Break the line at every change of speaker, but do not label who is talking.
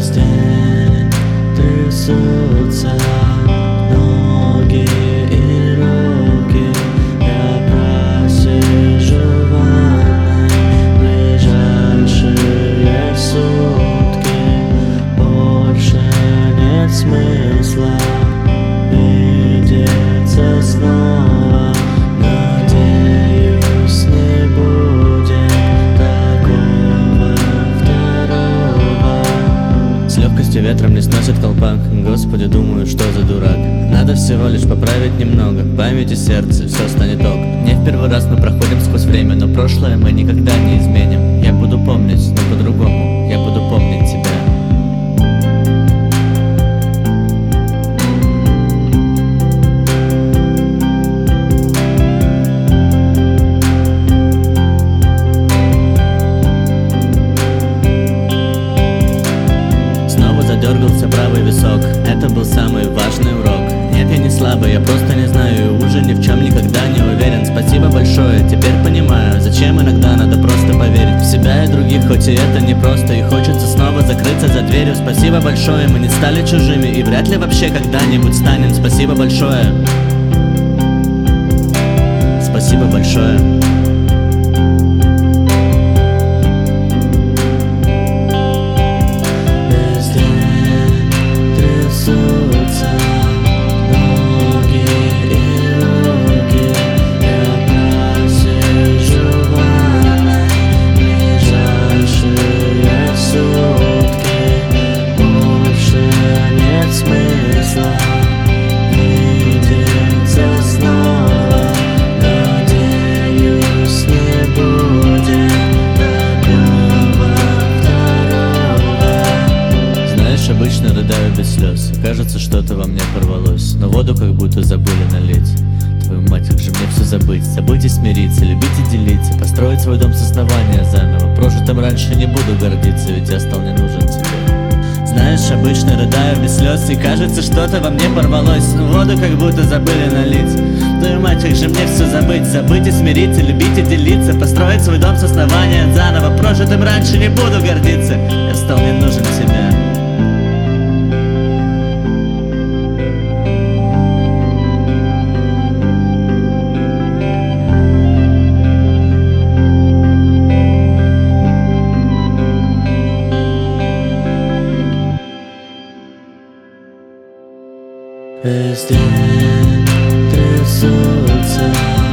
Весь день трясутся ноги и руки. Я просижу в ванной ближайшие сутки. Больше нет смысла видеться снова. Надеюсь, не будет такого второго.
С легкостью ветром не сносит колпак. Господи, думаю, что за дурак. Надо всего лишь поправить немного память и сердце, все станет ок. Не в первый раз мы проходим сквозь время, но прошлое мы никогда не изменим. Я буду помнить, но по-другому. Я буду помнить тебя. Дергался правый висок, это был самый важный урок. Нет, я не слабый, я просто не знаю, и уже ни в чем никогда не уверен. Спасибо большое, теперь понимаю, зачем иногда надо просто поверить в себя и других, хоть и это непросто, и хочется снова закрыться за дверью. Спасибо большое, мы не стали чужими, и вряд ли вообще когда-нибудь станем. Спасибо большое. Спасибо большое.
Ноги и руки. Я просижу в ванной ближайшие сутки. Больше нет смысла видеться снова. Надеюсь, не будет такого второго.
Знаешь, обычно рыдаю без слез. Кажется, что-то во мне порвалось, но воду как будто забыли налить. Твою мать, как же мне все забыть. Забыть и смириться, любить и делиться. Построить свой дом с основания заново. Прожитым раньше не буду гордиться, ведь я стал не нужен тебе. Знаешь, обычно рыдаю без слез, и кажется, что-то во мне порвалось, но воду как будто забыли налить. Твою мать, как же мне все забыть. Забыть и смириться, любить и делиться. Построить свой дом с основания заново. Прожитым раньше не буду гордиться, я стал не нужен тебе.
Весь день трясутся